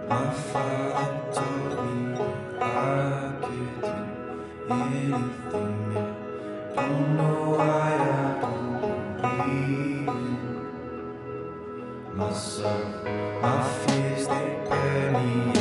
My father told me I could do anything. I don't know why I don't believe in myself. My fears, they bear me